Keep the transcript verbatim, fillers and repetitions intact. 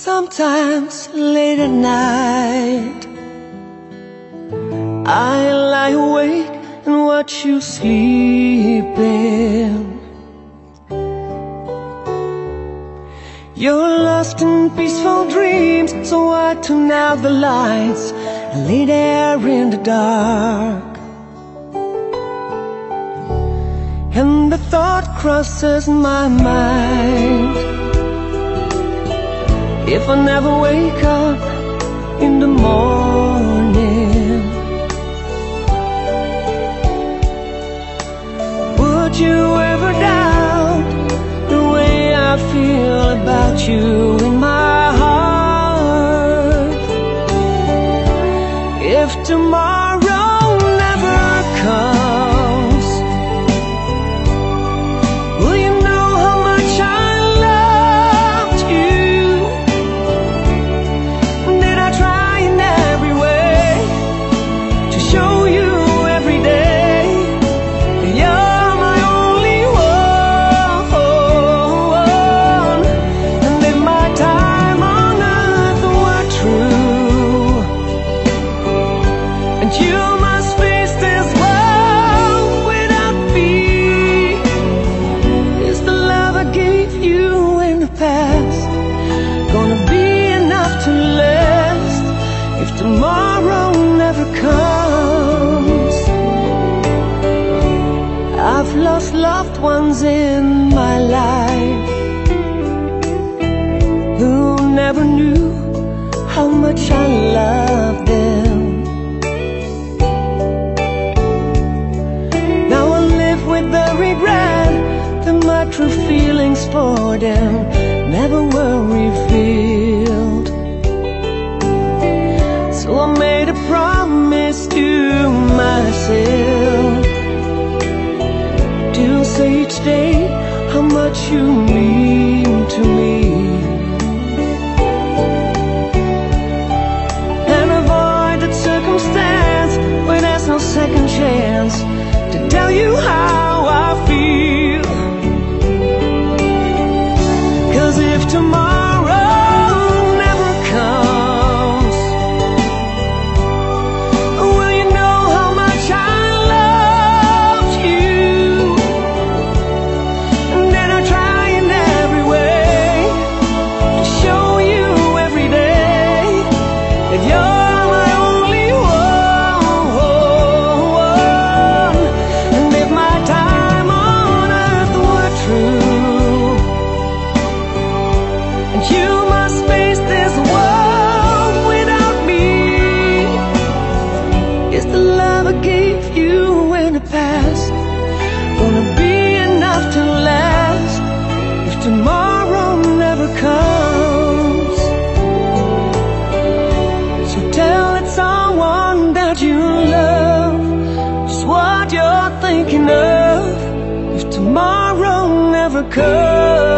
Sometimes late at night I lie awake and watch you sleeping. You're lost in peaceful dreams, so I turn out the lights and lay there in the dark. And the thought crosses my mind, if I never wake up in the morning, would you ever doubt the way I feel about you in my heart? If tomorrow never comes, will you know how much I loved you? Did I try in every way to show you every day that you're my only one? And if my time on earth were true, and you must face this world without me, is the love I gave you in the past gonna be enough to last if tomorrow never comes? I've lost loved ones in my life who never knew how much I loved them. Now I live with the regret that my true feelings for them never were revealed. So I made a promise to myself to say each day how much you mean to me, and avoid that circumstance where there's no second chance to tell you how I feel. 'Cause if tomorrow never comes, will you know how much I loved you? And then I try in every way to show you every day that you're my only one. And if my time on earth were true, and you must face this world without me, is the love I gave you in the past gonna be enough to last if tomorrow never comes? So tell it someone that you love just what you're thinking of if tomorrow never comes.